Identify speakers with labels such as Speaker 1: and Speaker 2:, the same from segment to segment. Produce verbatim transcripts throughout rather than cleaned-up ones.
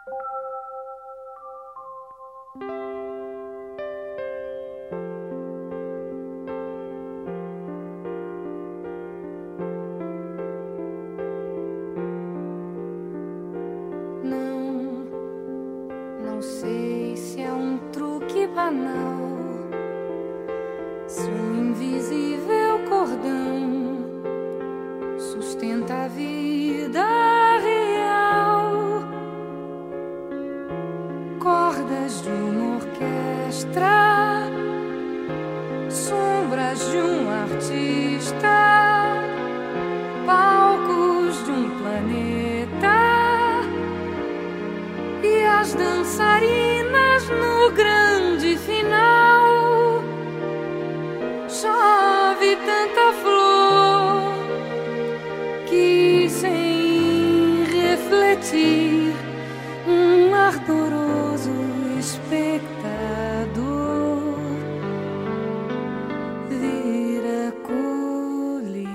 Speaker 1: Se um invisível cordão sustenta a vida real, cordas de uma orquestra, sombras de um artista, palcos de um planeta e as dançarinas no grande final. Chove tanta flor que, sem refletir, um ardoroso espectador vira colibri.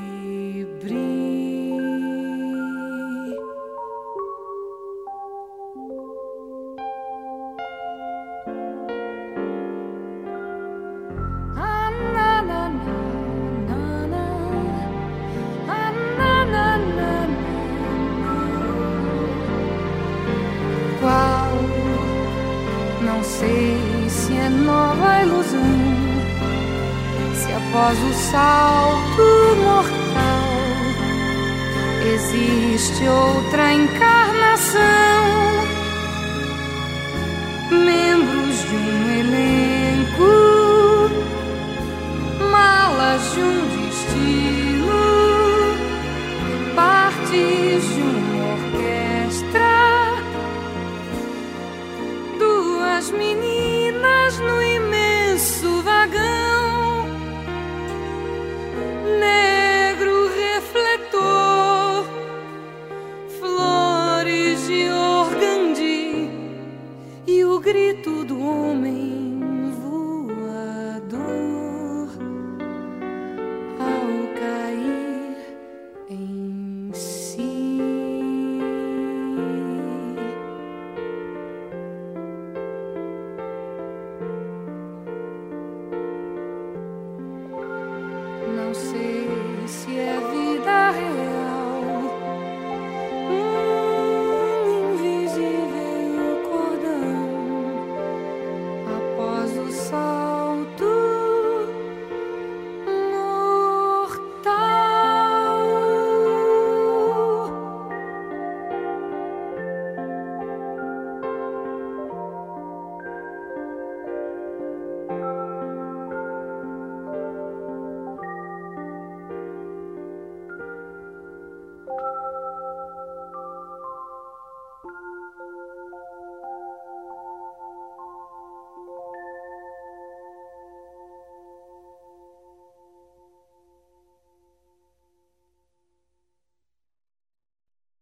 Speaker 1: Qual, não sei se é nova ilusão, se após o salto mortal existe outra encarnação, membros de um elenco, malas de um destino, partes de uma orquestra, duas meninas no imenso vagão, negro refletor, flores de organdi e o grito do homem